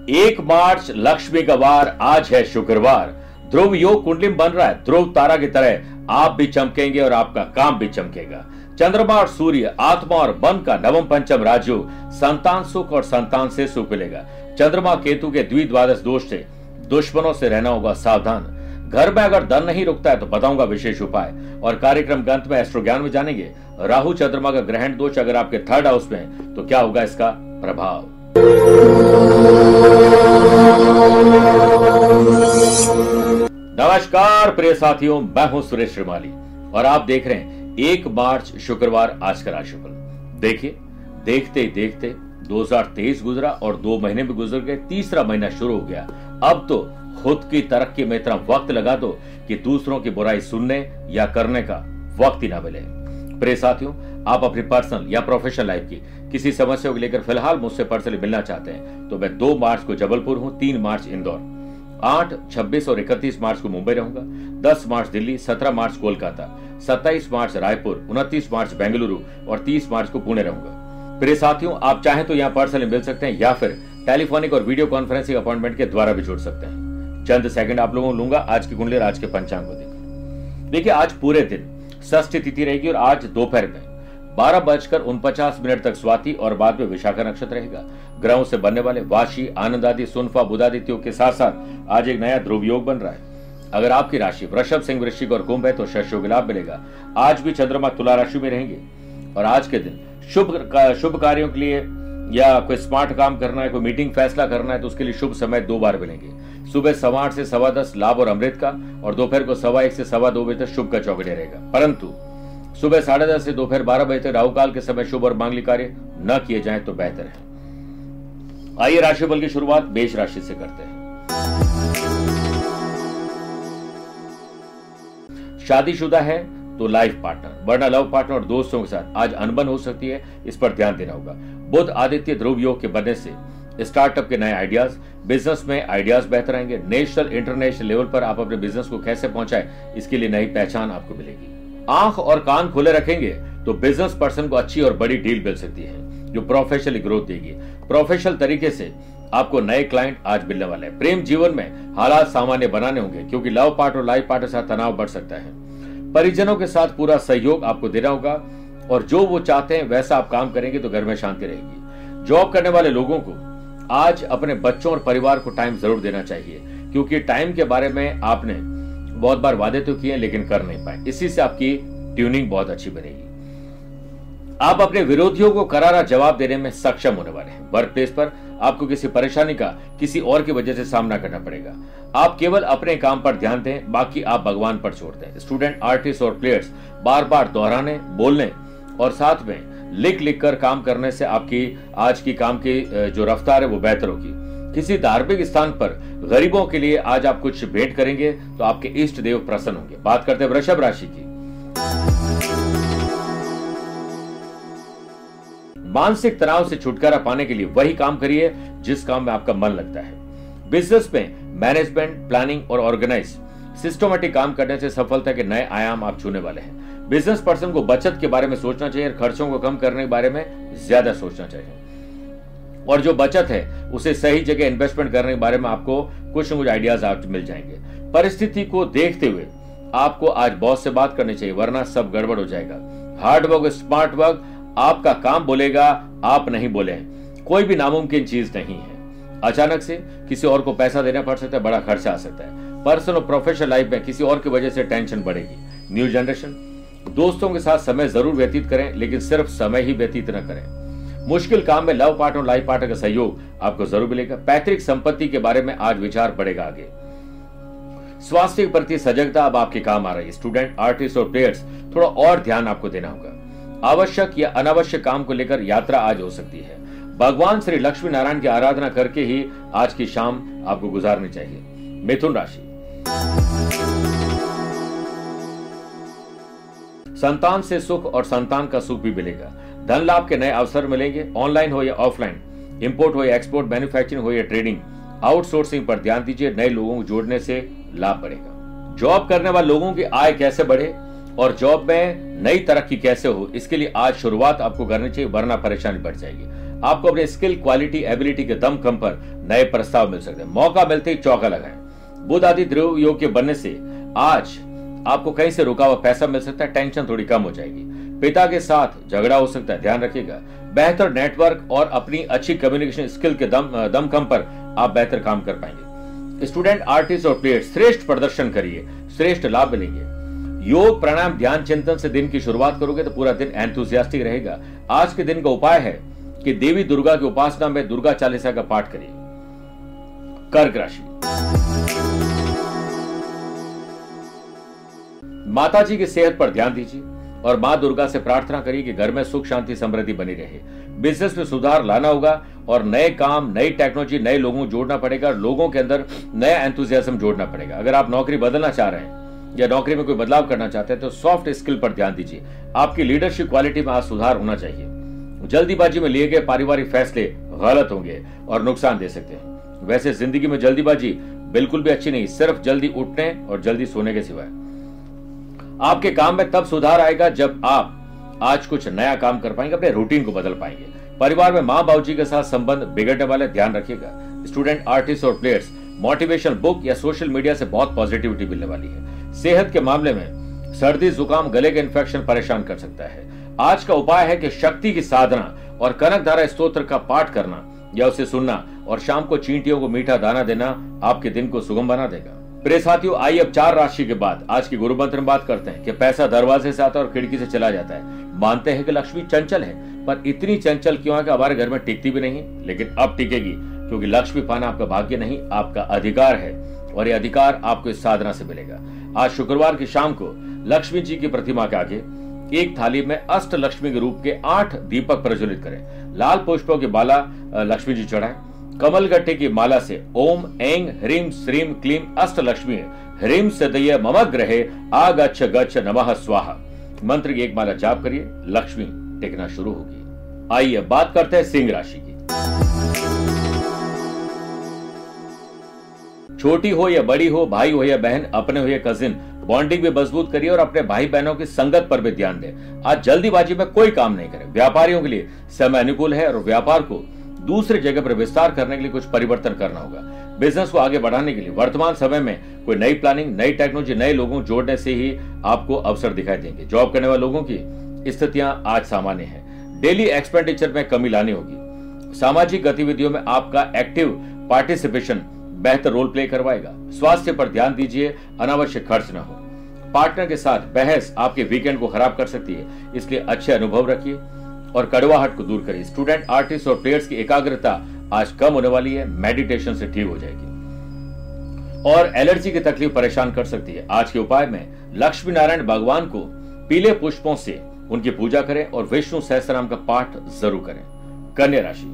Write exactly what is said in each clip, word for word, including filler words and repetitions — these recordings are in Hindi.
एक मार्च लक्ष्मी का वार, आज है शुक्रवार। ध्रुव योग कुंडली बन रहा है। ध्रुव तारा की तरह आप भी चमकेंगे और आपका काम भी चमकेगा। चंद्रमा और सूर्य, आत्मा और मन का नवम पंचम राजयोग, संतान सुख और संतान से सुख मिलेगा। चंद्रमा केतु के द्विद्वादश दोष से दुश्मनों से रहना होगा सावधान। घर में अगर धन नहीं रुकता है तो बताऊंगा विशेष उपाय। और कार्यक्रम के अंत में एस्ट्रो ज्ञान में जानेंगे राहु चंद्रमा का ग्रहण दोष अगर आपके थर्ड हाउस में है तो क्या होगा इसका प्रभाव। नमस्कार प्रिय साथियों, मैं हूं सुरेश श्रीमाली और आप देख रहे हैं एक मार्च शुक्रवार आज का राशिफल। देखिए, देखते ही देखते दो हज़ार तेईस गुजरा और दो महीने में गुजर गए, तीसरा महीना शुरू हो गया। अब तो खुद की तरक्की में इतना वक्त लगा दो कि दूसरों की बुराई सुनने या करने का वक्त ही ना मिले। प्रिय साथियों, आप अपनी पर्सनल या प्रोफेशनल लाइफ की किसी समस्या को लेकर फिलहाल मुझसे पर्सनली मिलना चाहते हैं तो मैं दो मार्च को जबलपुर हूं, तीन मार्च इंदौर, आठ, छब्बीस और इकतीस मार्च को मुंबई रहूंगा, दस मार्च दिल्ली, सत्रह मार्च कोलकाता, सत्ताईस मार्च रायपुर, उनतीस मार्च बेंगलुरु और तीस मार्च को पुणे रहूंगा। प्रिय साथियों, आप चाहें तो यहाँ पर्सनली मिल सकते हैं या फिर टेलीफोनिक और वीडियो कॉन्फ्रेंसिंग अपॉइंटमेंट के द्वारा भी जुड़ सकते हैं। चंद सेकंड आप लोगों को लूंगा आज की कुंडली और आज के पंचांग को देखकर। देखिए, आज पूरे दिन षष्ठी तिथि रहेगी और आज दोपहर में बारह बजकर उनपचास मिनट तक स्वाति और बाद में विशाखा नक्षत्र रहेगा। ग्रहों से बनने वाले वाशी, आनंद आदि, सुनफा, बुधादित्यों के साथ साथ आज एक नया ध्रुव योग बन रहा है। अगर आपकी राशि वृषभ, सिंह, वृश्चिक और कुंभ है तो शश योग लाभ मिलेगा। आज भी चंद्रमा तुला राशि में रहेंगे और आज के दिन शुभ शुभ कार्यों के लिए या कोई स्मार्ट काम करना है, कोई मीटिंग फैसला करना है तो उसके लिए शुभ समय दो बार मिलेंगे। सुबह सवा आठ से सवा दस लाभ और अमृत का और दोपहर को सवा एक से सवा दो बजे तक शुभ का चौकड़े रहेगा। परंतु सुबह साढ़े दस से दोपहर बारह बजे तक राहु काल के समय शुभ और मांगलिक कार्य न किए जाएं तो बेहतर है। आइए राशिफल की शुरुआत मेष राशि से करते हैं। शादीशुदा है तो लाइफ पार्टनर वरना लव पार्टनर और दोस्तों के साथ आज अनबन हो सकती है, इस पर ध्यान देना होगा। बुध आदित्य ध्रुव योग के बनने से स्टार्टअप के नए आइडियाज, बिजनेस में आइडियाज बेहतर आएंगे। नेशनल इंटरनेशनल लेवल पर आप अपने बिजनेस को कैसे पहुंचाए इसके लिए नई पहचान आपको मिलेगी। आंख और कान खुले रखेंगे तो बिजनेस पर्सन को अच्छी और बड़ी डील मिल सकती है जो प्रोफेशनली ग्रोथ देगी। प्रोफेशनल तरीके से आपको नए क्लाइंट आज मिलने वाले हैं। प्रेम जीवन में हालात सामान्य बनाने होंगे क्योंकि लव पार्ट और लाइफ पार्ट के साथ तनाव बढ़ सकता है। परिजनों के साथ पूरा सहयोग आपको देना होगा और जो वो चाहते हैं वैसा आप काम करेंगे तो घर में शांति रहेगी। जॉब करने वाले लोगों को आज अपने बच्चों और परिवार को टाइम जरूर देना चाहिए क्योंकि टाइम के बारे में आपने बहुत बार वादे तो किए लेकिन कर नहीं पाए, इसी से आपकी ट्यूनिंग बहुत अच्छी बनेगी। आप अपने विरोधियों को करारा जवाब देने में सक्षम होने वाले हैं। वर्क प्लेस पर आपको किसी परेशानी का किसी और की वजह से सामना करना पड़ेगा। आप केवल अपने काम पर ध्यान दें, बाकी आप भगवान पर छोड़ दें। स्टूडेंट, आर्टिस्ट और प्लेयर्स बार बार दोहराने, बोलने और साथ में लिख लिख कर काम करने से आपकी आज की काम की जो रफ्तार है वो बेहतर होगी। किसी धार्मिक स्थान पर गरीबों के लिए आज आप कुछ भेंट करेंगे तो आपके इष्ट देव प्रसन्न होंगे। बात करते हैं वृषभ राशि की। मानसिक तनाव से छुटकारा पाने के लिए वही काम करिए जिस काम में आपका मन लगता है। बिजनेस में मैनेजमेंट, प्लानिंग और ऑर्गेनाइज सिस्टमेटिक काम करने से सफलता के नए आयाम आप छूने वाले हैं। बिजनेस पर्सन को बचत के बारे में सोचना चाहिए और खर्चों को कम करने के बारे में ज्यादा सोचना चाहिए और जो बचत है उसे सही जगह इन्वेस्टमेंट करने के बारे में आपको कुछ न कुछ आइडियाज आपको मिल जाएंगे। परिस्थिति को देखते हुए आपको आज बॉस से बात करनी चाहिए वरना सब गड़बड़ हो जाएगा। हार्ड वर्क, स्मार्ट वर्क आपका काम बोलेगा, आप नहीं बोले। कोई भी नामुमकिन चीज नहीं है। अचानक से किसी और को पैसा देना पड़ सकता है, बड़ा खर्चा आ सकता है। पर्सनल और प्रोफेशनल लाइफ में किसी और की वजह से टेंशन बढ़ेगी। न्यू जनरेशन, दोस्तों के साथ समय जरूर व्यतीत करें लेकिन सिर्फ समय ही व्यतीत न करें। मुश्किल काम में लव पार्टनर और लाइफ पार्टनर का सहयोग आपको जरूर मिलेगा। पैतृक संपत्ति के बारे में आज विचार बढ़ेगा आगे। स्वास्थ्य के प्रति सजगता अब आपके काम आ रही है। स्टूडेंट, आर्टिस्ट और प्लेयर्स थोड़ा और ध्यान आपको देना होगा। आवश्यक या अनावश्यक काम को लेकर यात्रा आज हो सकती है। भगवान श्री लक्ष्मी नारायण की आराधना करके ही आज की शाम आपको गुजारनी चाहिए। मिथुन राशि, संतान से सुख और संतान का सुख भी मिलेगा। धन लाभ के नए अवसर मिलेंगे। ऑनलाइन हो या ऑफलाइन, इंपोर्ट हो या एक्सपोर्ट, मैन्युफैक्चरिंग हो या ट्रेडिंग, आउटसोर्सिंग पर ध्यान दीजिए। नए लोगों को जोड़ने से लाभ बढ़ेगा। जॉब करने वाले लोगों की आय कैसे बढ़े और जॉब में नई तरक्की कैसे हो इसके लिए आज शुरुआत आपको करनी चाहिए वरना परेशानी बढ़ जाएगी। आपको अपने स्किल, क्वालिटी, एबिलिटी के दमखम पर नए प्रस्ताव मिल सकते हैं। मौका मिलते ही चौका लगाएं। बुध आदि ध्रुव योग के बनने से आज आपको कहीं से रुका हुआ पैसा मिल सकता है, टेंशन थोड़ी कम हो जाएगी। पिता के साथ झगड़ा हो सकता है, ध्यान रखिएगा। बेहतर नेटवर्क और अपनी अच्छी कम्युनिकेशन स्किल के दम दमखम पर आप बेहतर काम कर पाएंगे। स्टूडेंट, आर्टिस्ट और प्लेयर्स श्रेष्ठ प्रदर्शन करिए, श्रेष्ठ लाभ मिलेंगे। योग, प्राणायाम, ध्यान, चिंतन से दिन की शुरुआत करोगे तो पूरा दिन एंथुसियास्टिक रहेगा। आज के दिन का उपाय है कि देवी दुर्गा की उपासना में दुर्गा चालीसा का पाठ करिए। कर्क राशि, माता जी की सेहत पर ध्यान दीजिए और मां दुर्गा से प्रार्थना करिए कि घर में सुख, शांति, समृद्धि बनी रहे। बिजनेस में सुधार लाना होगा और नए काम, नई टेक्नोलॉजी, नए लोगों को जोड़ना पड़ेगा। लोगों के अंदर नया एंथुसियाज्म जोड़ना पड़ेगा। अगर आप नौकरी बदलना चाह रहे हैं या नौकरी में कोई बदलाव करना चाहते हैं तो सॉफ्ट स्किल पर ध्यान दीजिए। आपकी लीडरशिप क्वालिटी में आज सुधार होना चाहिए। जल्दीबाजी में लिए गए पारिवारिक फैसले गलत होंगे और नुकसान दे सकते हैं। वैसे जिंदगी में जल्दीबाजी बिल्कुल भी अच्छी नहीं, सिर्फ जल्दी उठने और जल्दी सोने के सिवाय। आपके काम में तब सुधार आएगा जब आप आज कुछ नया काम कर पाएंगे, अपने रूटीन को बदल पाएंगे। परिवार में मां बाबूजी के साथ संबंध बिगड़ने वाले, ध्यान रखिएगा। स्टूडेंट, आर्टिस्ट और प्लेयर्स मोटिवेशन बुक या सोशल मीडिया से बहुत पॉजिटिविटी मिलने वाली है। सेहत के मामले में सर्दी, जुकाम, गले के इन्फेक्शन परेशान कर सकता है। आज का उपाय है कि शक्ति की साधना और कनकधारा स्तोत्र का पाठ करना या उसे सुनना और शाम को चींटियों को मीठा दाना देना आपके दिन को सुगम बना देगा। प्रिय साथियों, आइए अब चार राशि के बाद आज की गुरु मंत्र में बात करते हैं कि पैसा दरवाजे से आता है और खिड़की से चला जाता है। मानते हैं कि लक्ष्मी चंचल है, पर इतनी चंचल क्यों है कि हमारे घर में टिकती भी नहीं, लेकिन अब टिकेगी, क्योंकि लक्ष्मी पाना आपका भाग्य नहीं, आपका अधिकार है और ये अधिकार आपको इस साधना से मिलेगा। आज शुक्रवार की शाम को लक्ष्मी जी की प्रतिमा के आगे एक थाली में अष्ट लक्ष्मी के रूप के आठ दीपक प्रज्वलित करें। लाल पुष्पों की माला लक्ष्मी जी चढ़ाएं। कमल गट्टे की माला से ओम ऐं ह्रीम श्रीम क्लीम अष्ट लक्ष्मी ह्रीम सदय मम ग्रहे आगच्छ गच्छ नमः स्वाहा मंत्र की एक माला जाप करिए, लक्ष्मी टिकना शुरू होगी। आइए बात करते हैं सिंह राशि की। छोटी हो या बड़ी हो, भाई हो या बहन, अपने हो या कजिन, बॉन्डिंग भी मजबूत करिए और अपने भाई बहनों की संगत पर भी ध्यान दें। आज जल्दीबाजी में कोई काम नहीं करें। व्यापारियों के लिए समय अनुकूल है और व्यापार को दूसरी जगह पर विस्तार करने के लिए कुछ परिवर्तन करना होगा। बिजनेस को आगे बढ़ाने के लिए वर्तमान समय में कोई नई प्लानिंग, नई टेक्नोलॉजी, नए लोगों को जोड़ने से ही आपको अवसर दिखाई देंगे। जॉब करने वाले लोगों की स्थितियां आज सामान्य है। डेली एक्सपेंडिचर में कमी लानी होगी। सामाजिक गतिविधियों में आपका एक्टिव पार्टिसिपेशन बेहतर रोल प्ले करवाएगा। स्वास्थ्य पर ध्यान दीजिए, अनावश्यक खर्च न हो। पार्टनर के साथ बहस आपके वीकेंड को खराब कर सकती है, इसलिए अच्छे अनुभव रखिए और कड़वाहट को दूर करिए। स्टूडेंट, आर्टिस्ट और प्लेयर्स की एकाग्रता आज कम होने वाली है, मेडिटेशन से ठीक हो जाएगी। और एलर्जी की तकलीफ परेशान कर सकती है। आज के उपाय में लक्ष्मी नारायण भगवान को पीले पुष्पों से उनकी पूजा करें और विष्णु सहस्त्रनाम का पाठ जरूर करें। कन्या राशि,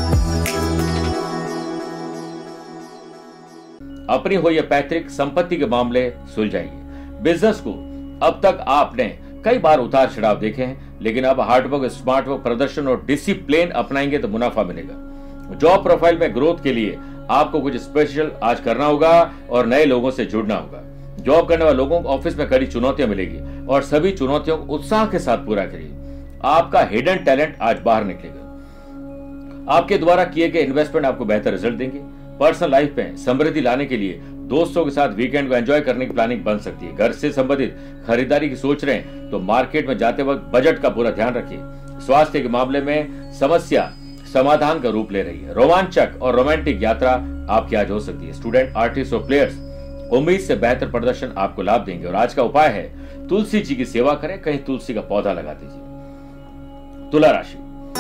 अपनी हो या पैतृक संपत्ति के मामले सुलझाइए। बिजनेस को अब तक आपने कई बार उतार चढ़ाव देखे हैं, लेकिन अब हार्डवर्क, स्मार्ट वर्क, प्रदर्शन और डिसिप्लिन अपनाएंगे तो मुनाफा मिलेगा। जॉब प्रोफाइल में ग्रोथ के लिए आपको कुछ स्पेशल आज करना होगा और नए लोगों से जुड़ना होगा। जॉब करने वाले लोगों को ऑफिस में कड़ी चुनौतियां मिलेगी और सभी चुनौतियों को उत्साह के साथ पूरा करिए। आपका हिडन टैलेंट आज बाहर निकलेगा। आपके द्वारा किए गए इन्वेस्टमेंट आपको बेहतर रिजल्ट देंगे। पर्सनल लाइफ में समृद्धि लाने के लिए दोस्तों के साथ वीकेंड को एंजॉय करने की प्लानिंग बन सकती है। घर से संबंधित खरीदारी की सोच रहे हैं तो मार्केट में जाते वक्त बजट का पूरा ध्यान रखिए। स्वास्थ्य के मामले में समस्या समाधान का रूप ले रही है। रोमांचक और रोमांटिक यात्रा आपकी आज हो सकती है। स्टूडेंट, आर्टिस्ट और प्लेयर्स उम्मीद से बेहतर प्रदर्शन आपको लाभ देंगे और आज का उपाय है तुलसी जी की सेवा करें, कहीं तुलसी का पौधा लगा दीजिए। तुला राशि,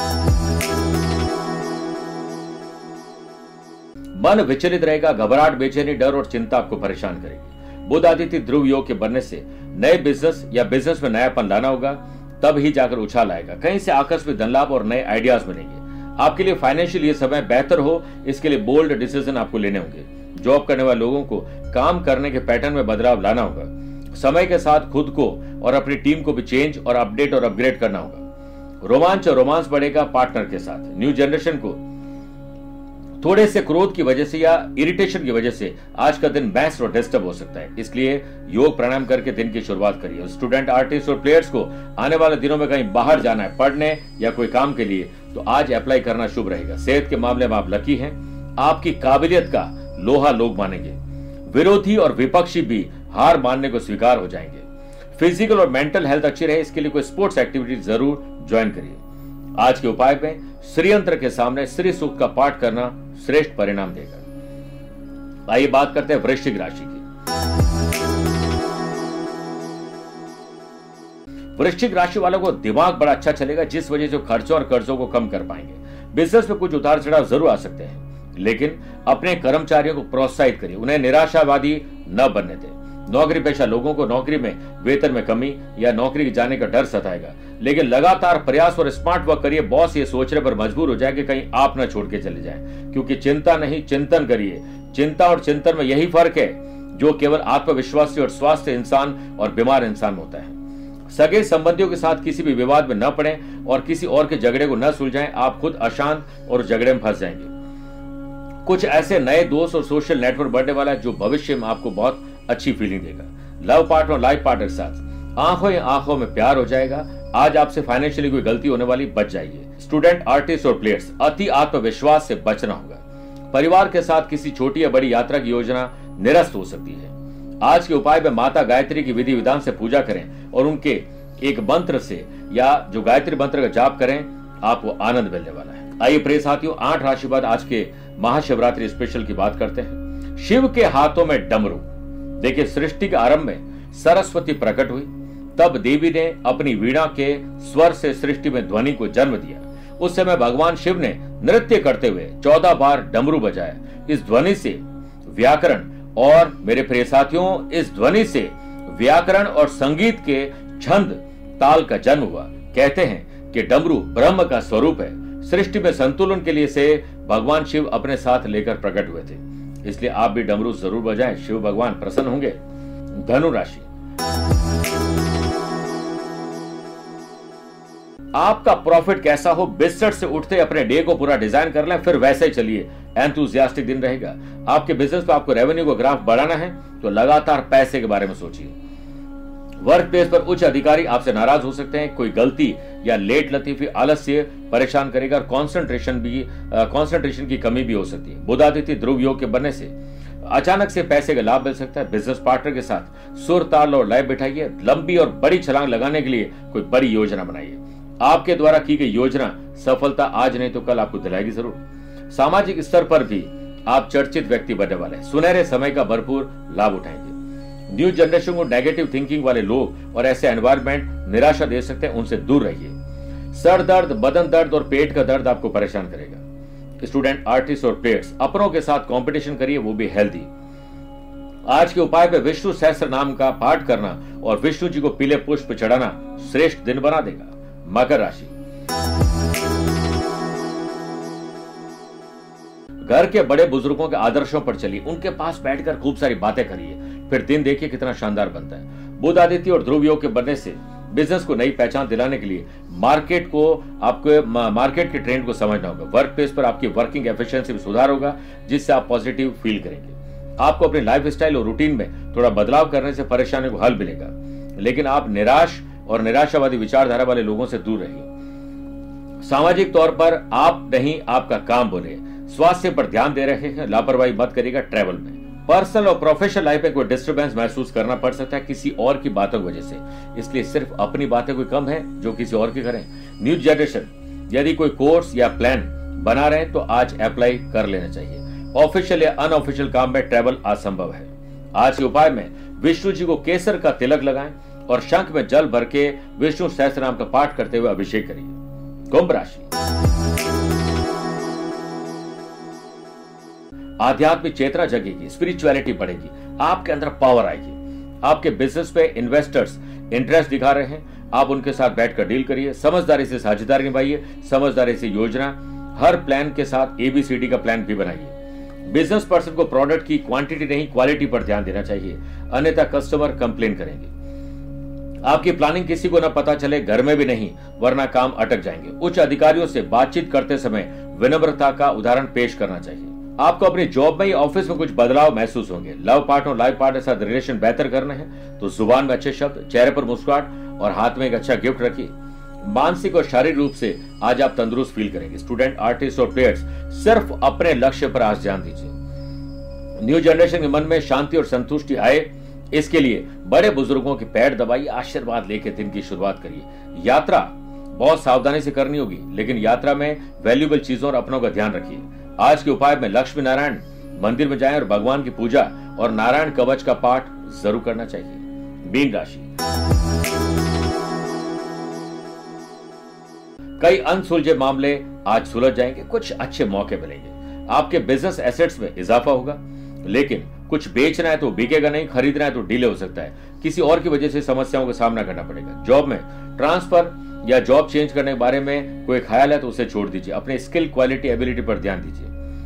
मन विचलित रहेगा। घबराहट, बेचैनी, डर और चिंता आपको परेशान करेगी। बुध आदित्य ध्रुव योग के बनने से नए बिजनेस या बिजनेस में नयापन लाना होगा, तब ही जाकर उछाल आएगा। कहीं से आकस्मिक धन लाभ और नए आइडियाज मिलेंगे। आपके लिए फाइनेंशियल ये समय बेहतर हो, इसके लिए बोल्ड डिसीजन आपको लेने होंगे। जॉब करने वाले लोगों को काम करने के पैटर्न में बदलाव लाना होगा। समय के साथ खुद को और अपनी टीम को भी चेंज और अपडेट और अपग्रेड करना होगा। रोमांच और रोमांस बढ़ेगा पार्टनर के साथ। न्यू जनरेशन को थोड़े से क्रोध की वजह से या इरिटेशन की वजह से आज का दिन बेस्ट और डिस्टर्ब हो सकता है, इसलिए योग प्राणायाम करके दिन की शुरुआत करिए। स्टूडेंट, आर्टिस्ट और प्लेयर्स को आने वाले दिनों में कहीं बाहर जाना है, पढ़ने या कोई काम के लिए, तो आज अप्लाई करना शुभ रहेगा। सेहत के मामले में आप लकी हैं, आपकी काबिलियत का लोहा लोग मानेंगे। विरोधी और विपक्षी भी हार मानने को स्वीकार हो जाएंगे। फिजिकल और मेंटल हेल्थ अच्छी रहे, इसके लिए कोई स्पोर्ट्स एक्टिविटी जरूर ज्वाइन करिए। आज के उपाय में श्री यंत्र के सामने श्री सूक्त का पाठ करना श्रेष्ठ परिणाम देगा। आइए बात करते हैं वृश्चिक राशि की। वृश्चिक राशि वालों को दिमाग बड़ा अच्छा चलेगा, जिस वजह से खर्चों और कर्जों को कम कर पाएंगे। बिजनेस में कुछ उतार चढ़ाव जरूर आ सकते हैं, लेकिन अपने कर्मचारियों को प्रोत्साहित करिए, उन्हें निराशावादी न बनने दें। नौकरी पेशा लोगों को नौकरी में वेतन में कमी या नौकरी जाने का डर सताएगा, लेकिन लगातार प्रयास और स्मार्ट वर्क करिए। बॉस ये सोचने पर मजबूर हो जाए कि कहीं आप न छोड़ के चले जाएं, क्योंकि चिंता नहीं चिंतन करिए। चिंता और चिंतन में यही फर्क है जो केवल आत्मविश्वासी और स्वास्थ्य इंसान और बीमार इंसान होता है। सगे संबंधियों के साथ किसी भी विवाद में न पड़े और किसी और के झगड़े को न सुलझाएं, आप खुद अशांत और झगड़े में फंस जाएंगे। कुछ ऐसे नए दोस्त और सोशल नेटवर्क बढ़ने वाला है जो भविष्य में आपको बहुत अच्छी फीलिंग देगा। लव पार्टनर और लाइफ पार्टनर के साथ आंखों या आंखों में प्यार हो जाएगा। आज आपसे फाइनेंशियली कोई गलती होने वाली, बच जाइए। स्टूडेंट, आर्टिस्ट और प्लेयर्स, अति आत्मविश्वास से बचना होगा। परिवार के साथ किसी छोटी या बड़ी यात्रा की योजना निरस्त हो सकती है। आज के उपाय में माता गायत्री की विधि विधान से पूजा करें और उनके एक मंत्र से या जो गायत्री मंत्र का जाप करें, आपको आनंद मिलने वाला है। आइए प्रिय साथियों, आठ राशि बाद आज के महाशिवरात्रि स्पेशल की बात करते हैं। शिव के हाथों में डमरू। देखिए, सृष्टि के आरंभ में सरस्वती प्रकट हुई, तब देवी ने अपनी वीणा के स्वर से सृष्टि में ध्वनि को जन्म दिया। उस समय भगवान शिव ने नृत्य करते हुए चौदह बार डमरू बजाया। इस ध्वनि से व्याकरण और मेरे प्रिय साथियों, इस ध्वनि से व्याकरण और संगीत के छंद ताल का जन्म हुआ। कहते हैं कि डमरू ब्रह्म का स्वरूप है। सृष्टि में संतुलन के लिए से भगवान शिव अपने साथ लेकर प्रकट हुए थे, इसलिए आप भी डमरू जरूर बजाएं, शिव भगवान प्रसन्न होंगे। धनु राशि, आपका प्रॉफिट कैसा हो, बिस्तर से उठते अपने डे को पूरा डिजाइन कर लें, फिर वैसे ही चलिए। एंथुसियास्टिक दिन रहेगा। आपके बिजनेस पे आपको रेवेन्यू को ग्राफ बढ़ाना है तो लगातार पैसे के बारे में सोचिए। वर्क प्लेस पर उच्च अधिकारी आपसे नाराज हो सकते हैं। कोई गलती या लेट लतीफी आलस्य परेशान करेगा और कंसंट्रेशन भी कंसंट्रेशन की कमी भी हो सकती है। बुधादित्य ध्रुव योग के बनने से अचानक से पैसे का लाभ मिल सकता है। बिजनेस पार्टनर के साथ सुर ताल और लय बिठाइए। लंबी और बड़ी छलांग लगाने के लिए कोई बड़ी योजना बनाइए। आपके द्वारा की गई योजना सफलता आज नहीं तो कल आपको दिलाएगी जरूर। सामाजिक स्तर पर भी आप चर्चित व्यक्ति बनने वाले हैं। सुनहरे समय का भरपूर लाभ उठाएंगे। न्यू जनरेशन को नेगेटिव थिंकिंग वाले लोग और ऐसे एनवायरनमेंट निराशा दे सकते हैं, उनसे दूर रहिए। सर दर्द, बदन दर्द और पेट का दर्द आपको परेशान करेगा। स्टूडेंट, आर्टिस्ट और प्लेयर्स, अपनों के साथ कंपटीशन करिए, वो भी हेल्दी। आज के उपाय में विष्णु सहस्त्र नाम का पाठ करना और विष्णु जी को पीले पुष्प चढ़ाना श्रेष्ठ दिन बना देगा। मकर राशि, घर के बड़े बुजुर्गों के आदर्शों पर चलिए, उनके पास बैठकर खूब सारी बातें करिए, फिर दिन देखिए कितना शानदार बनता है। बुध आदित्य और ध्रुव योग के बनने से बिजनेस को नई पहचान दिलाने के लिए मार्केट को आपको मार्केट के ट्रेंड को समझना होगा। वर्क प्लेस पर आपकी वर्किंग एफिशिएंसी में सुधार होगा, जिससे आप पॉजिटिव फील करेंगे। आपको अपने लाइफ स्टाइल और रूटीन में थोड़ा बदलाव करने से परेशानी को हल मिलेगा, लेकिन आप निराश और निराशावादी विचारधारा वाले लोगों से दूर रहिए। सामाजिक तौर पर आप नहीं, आपका काम बोले। स्वास्थ्य पर ध्यान दे रहे हैं, लापरवाही मत करिएगा। ट्रैवल में, पर्सनल और प्रोफेशनल लाइफ में कोई डिस्टर्बेंस महसूस करना पड़ सकता है किसी और की बातों की वजह से, इसलिए सिर्फ अपनी बातें कोई कम है जो किसी और की करें। न्यू जनरेशन, यदि कोई कोर्स या प्लान बना रहे हैं तो आज अप्लाई कर लेना चाहिए। ऑफिशियल या अनऑफिशियल काम में ट्रैवल असंभव है। आज के उपाय में विष्णु जी को केसर का तिलक लगाएं और शंख में जल भर के विष्णु सहस्त्र नाम का पाठ करते हुए अभिषेक करिए। कुंभ राशि, आध्यात्मिक चेतना जगेगी, स्पिरिचुअलिटी बढ़ेगी, आपके अंदर पावर आएगी। आपके बिजनेस पे इन्वेस्टर्स इंटरेस्ट दिखा रहे हैं, आप उनके साथ बैठकर डील करिए। समझदारी से साझेदारी निभाइए, समझदारी से योजना, हर प्लान के साथ एबीसीडी का प्लान भी बनाइए। बिजनेस पर्सन को प्रोडक्ट की क्वांटिटी नहीं क्वालिटी पर ध्यान देना चाहिए, अन्यथा कस्टमर कंप्लेन करेंगे। आपकी प्लानिंग किसी को न पता चले, घर में भी नहीं, वरना काम अटक जाएंगे। उच्च अधिकारियों से बातचीत करते समय विनम्रता का उदाहरण पेश करना चाहिए। आपको अपनी जॉब में या ऑफिस में कुछ बदलाव महसूस होंगे। लव पार्टनर और लाइफ पार्टनर के साथ रिलेशन बेहतर करना है तो जुबान में अच्छे शब्द, चेहरे पर मुस्कुराहट और हाथ में एक अच्छा गिफ्ट रखिए। मानसिक और शारीरिक रूप से आज आप तंदुरुस्त फील करेंगे। स्टूडेंट, आर्टिस्ट और प्लेयर्स सिर्फ अपने लक्ष्य पर आज ध्यान दीजिए। न्यू जनरेशन के मन में शांति और संतुष्टि आए, इसके लिए बड़े बुजुर्गों के पैर दबाइए, आशीर्वाद लेकर दिन की शुरुआत करिए। यात्रा बहुत सावधानी से करनी होगी, लेकिन यात्रा में वैल्यूएबल चीजों और अपनों का ध्यान रखिए। आज के उपाय में लक्ष्मी नारायण मंदिर में जाएं और भगवान की पूजा और नारायण कवच का पाठ जरूर करना चाहिए। मीन राशि, कई अनसुलझे मामले आज सुलझ जाएंगे, कुछ अच्छे मौके मिलेंगे। आपके बिजनेस एसेट्स में इजाफा होगा, लेकिन कुछ बेचना है तो बिकेगा नहीं, खरीदना है तो डिले हो सकता है, किसी और की वजह से समस्याओं का सामना करना पड़ेगा। जॉब में ट्रांसफर या जॉब चेंज करने के बारे में कोई ख्याल है तो उसे छोड़ दीजिए। अपने स्किल, क्वालिटी, एबिलिटी पर ध्यान दीजिए।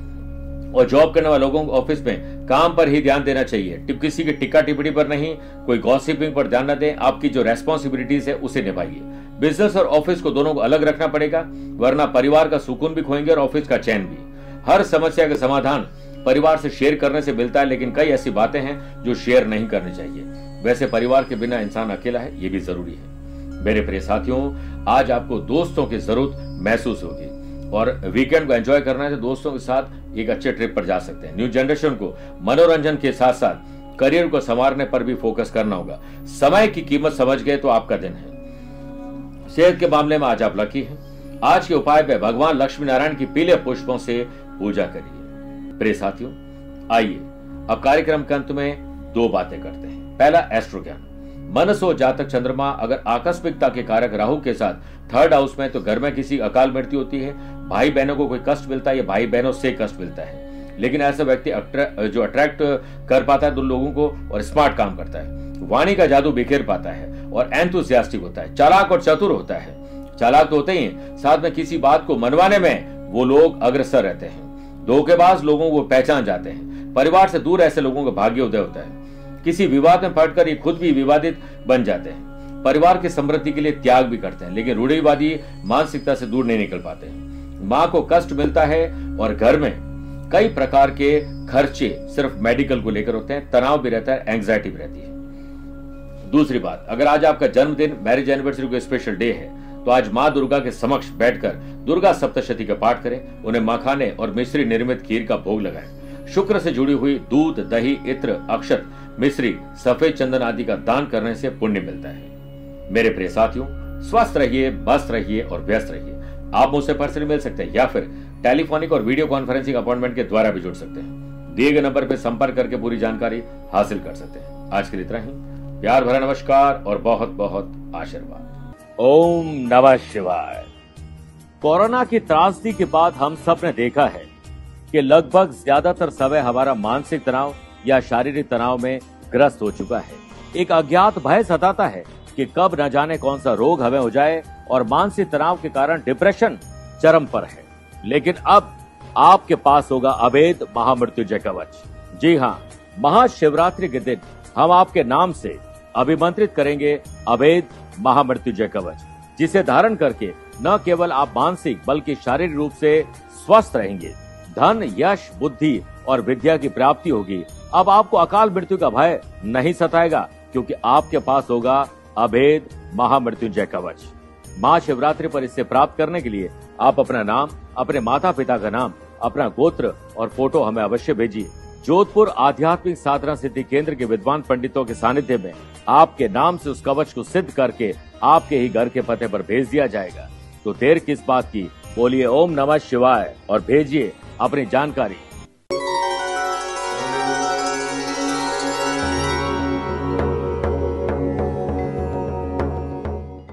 और जॉब करने वाले लोगों को ऑफिस में काम पर ही ध्यान देना चाहिए, टिप किसी की टिक्का टिप्पणी पर नहीं, कोई गॉसिपिंग पर ध्यान न दें। आपकी जो रेस्पॉन्सिबिलिटीज है उसे निभाइए। बिजनेस और ऑफिस को दोनों को अलग रखना पड़ेगा, वरना परिवार का सुकून भी खोएंगे और ऑफिस का चैन भी। हर समस्या का समाधान परिवार से शेयर करने से मिलता है, लेकिन कई ऐसी बातें हैं जो शेयर नहीं करनी चाहिए। वैसे परिवार के बिना इंसान अकेला है, ये भी जरूरी है। मेरे प्रिय साथियों, आज आपको दोस्तों की जरूरत महसूस होगी और वीकेंड को एंजॉय करना है तो दोस्तों के साथ एक अच्छे ट्रिप पर जा सकते हैं। न्यू जनरेशन को मनोरंजन के साथ साथ करियर को संवारने पर भी फोकस करना होगा। समय की कीमत समझ गए तो आपका दिन है। सेहत के मामले में आज आप लकी हैं। आज के उपाय में भगवान लक्ष्मी नारायण की पीले पुष्पों से पूजा करिए। प्रिय साथियों, आइए अब कार्यक्रम के अंत में दो बातें करते हैं। पहला, एस्ट्रो ज्ञान। मनसो जातक चंद्रमा अगर आकस्मिकता के कारक राहु के साथ थर्ड हाउस में, तो घर में किसी अकाल मृत्यु होती है, भाई बहनों को कोई कष्ट मिलता है या भाई बहनों से कष्ट मिलता है। लेकिन ऐसा व्यक्ति जो अट्रैक्ट कर पाता है दो लोगों को और स्मार्ट काम करता है, वाणी का जादू बिखेर पाता है और एंथुसियास्टिक होता है, चालाक और चतुर होता है। चालाक तो होते ही, साथ में किसी बात को मनवाने में वो लोग अग्रसर रहते हैं। धोखेबाज लोगों को पहचान जाते हैं। परिवार से दूर ऐसे लोगों का भाग्य उदय होता है। किसी विवाद में पड़कर ये खुद भी विवादित बन जाते हैं। परिवार की समृद्धि के लिए त्याग भी करते हैं, लेकिन रूढ़िवादी मानसिकता से दूर नहीं निकल पाते हैं। माँ को कष्ट मिलता है और घर में कई प्रकार के खर्चे सिर्फ मेडिकल को लेकर होते हैं, तनाव भी रहता है, एंग्जाइटी भी रहती है। दूसरी बात, अगर आज आपका जन्मदिन, मैरिज एनिवर्सरी को स्पेशल डे है, तो आज माँ दुर्गा के समक्ष बैठकर दुर्गा सप्तशती का पाठ करें। उन्हें मखाने और मिश्री निर्मित खीर का भोग लगाएं। शुक्र से जुड़ी हुई दूध, दही, इत्र, अक्षत, मिश्री, सफेद चंदन आदि का दान करने से पुण्य मिलता है। मेरे प्रिय साथियों, स्वस्थ रहिए, मस्त रहिए और व्यस्त रहिए। आप मुझसे पर्सनली मिल सकते हैं या फिर टेलीफोनिक और वीडियो कॉन्फ्रेंसिंग अपॉइंटमेंट के द्वारा भी जुड़ सकते हैं। दिए गए नंबर पर संपर्क करके पूरी जानकारी हासिल कर सकते हैं। आज के लिए इतना ही। प्यार भरा नमस्कार और बहुत बहुत आशीर्वाद। ओम नमः शिवाय। कोरोना की त्रासदी के बाद हम सब ने देखा है कि लगभग ज्यादातर समय हमारा मानसिक तनाव या शारीरिक तनाव में ग्रस्त हो चुका है। एक अज्ञात भय सताता है कि कब न जाने कौन सा रोग हमें हो जाए और मानसिक तनाव के कारण डिप्रेशन चरम पर है। लेकिन अब आपके पास होगा अभेद महामृत्युंजय कवच। जी हाँ, महाशिवरात्रि के दिन हम आपके नाम से अभिमंत्रित करेंगे अभेद महामृत्युंजय कवच, जिसे धारण करके न केवल आप मानसिक बल्कि शारीरिक रूप से स्वस्थ रहेंगे। धन, यश, बुद्धि और विद्या की प्राप्ति होगी। अब आपको अकाल मृत्यु का भय नहीं सताएगा, क्योंकि आपके पास होगा अभेद महामृत्युंजय कवच। महाशिवरात्रि पर इसे प्राप्त करने के लिए आप अपना नाम, अपने माता पिता का नाम, अपना गोत्र और फोटो हमें अवश्य भेजिए। जोधपुर आध्यात्मिक साधना सिद्धि केंद्र के विद्वान पंडितों के सानिध्य में आपके नाम से उस कवच को सिद्ध करके आपके ही घर के पते पर भेज दिया जाएगा। तो देर किस बात की, बोलिए ओम नमः शिवाय और भेजिए अपनी जानकारी।